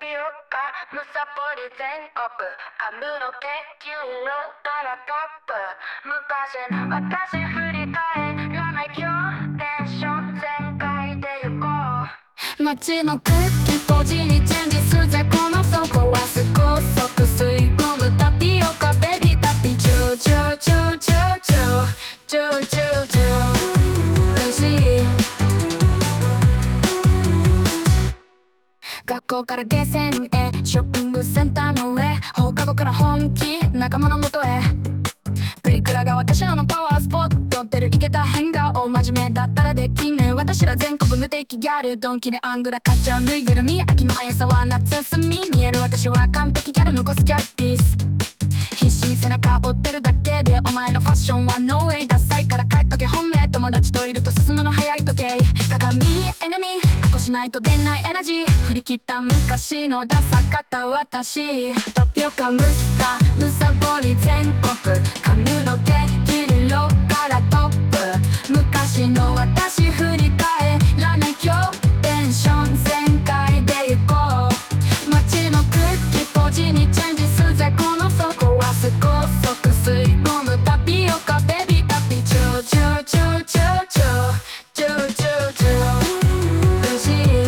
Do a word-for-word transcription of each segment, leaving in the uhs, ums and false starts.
ピオカむさぼり全国髪の毛黄色からトップ昔の私振り返らない今日テンション全開で行こう街の空気ポジにチェンジするぜこの底は少し吸い込むタピオカベビータピチューチューチューチューチューチューチューチュー嬉しい学校からゲーセンへショッピングセンターの上放課後から本気仲間の元へプリクラが私らのパワースポット出るイケた変顔真面目だったらできんね私ら全国無敵ギャルドンキでアングラ買っちゃうぬいぐるみ秋の速さは夏休み見える私は完璧ギャル残すギャルピース必死に背中追ってるだけでお前のファッションはノーウェイダサいから帰っとけ本命友達といると進むの早い時計鏡エネミー過去しないと出ないエナジー振り切った昔のダサかった私タピオカムスターむさぼり全国髪の毛黄色からトップ昔の私振り返らない今日テンション全開で行こう街の空気ポジにチェンジするぜこの底は少し吸い込むタピオカベビータピチューチューチューチューチューチューチューチュー嬉しい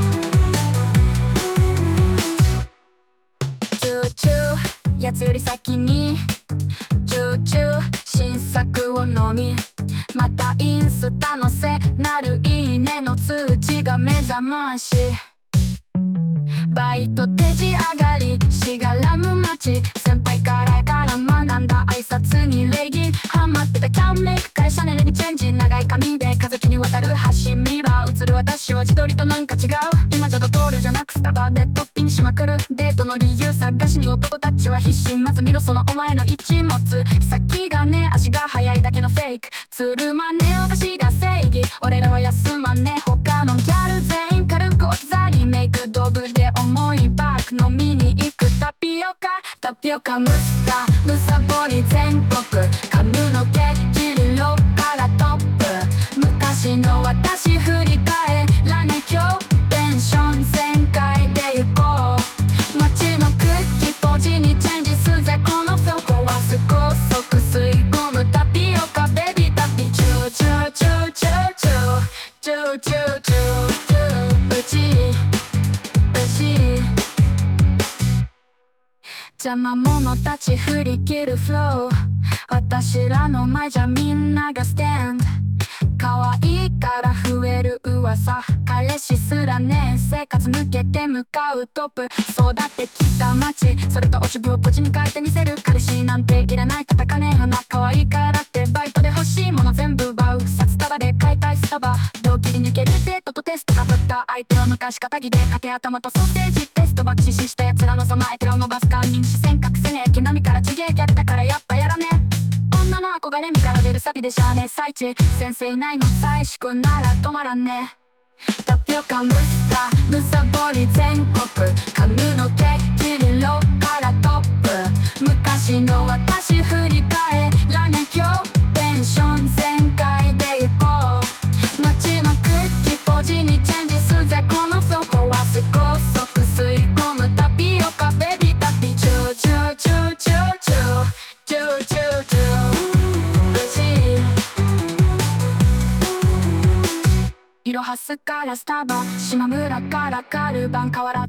チューチューやつより先にチューチュー新作を飲みまたインスタのせなるいいねの通知が目覚ましバイト手仕上がりしがらむ街先輩からから学んだ挨拶に礼儀ハマってたキャンメイクからシャネルにチェンジ長い髪で風木に渡る橋ミラー映る私は自撮りとなんか違う今じゃドトールじゃなくスタバでトッピングしまくるデートの理由探しに男たちは必死まず見ろそのお前の一物先がね足が速いだけのフェイクつるまねおかしが正義俺らは休まね他のギャル全員軽く置き去りメイク道具で重いバッグ飲みに行くタピオカタピオカムスターむさぼり全国髪の毛黄色からトップ昔の私振り返らない今日テンション全開で行こう街の空気ポジにチェンジするぜこの底は少し吸い込むタピオカベビータピチューチューチューチューチューチューチューチューチューうち邪魔者たち振り切るフロー私らの前じゃみんながステンド可愛いから増える噂彼氏すらねえ生活抜けて向かうトップ育ってきた街それとお主をポチに変えてみせる彼氏なんていらない叩かねえ花可愛いからってバイトで欲しいもの全部奪う札束で買いたいスタバ同期に抜けるデートとテストかぶった相手を抜かし肩着で掛け頭とソーセージテスト爆死したやつらの備えてる伸ばすか認視線隠せねえ毛並みからちげえキャラだからやっぱやらねえ女の憧れ身から出るサビでしゃあねえ最地先生いないの最粛なら止まらんねタピオカムスターむさぼり全国髪の毛黄色からトップ昔の私振り返らね今日テンション全開で行こう街の空気ポジにチェンジするぜこの底は少し吸い込むタピオカベビータピチューチューチューチューチューチューチューチューいろはすからスタバ島村からカルバン河原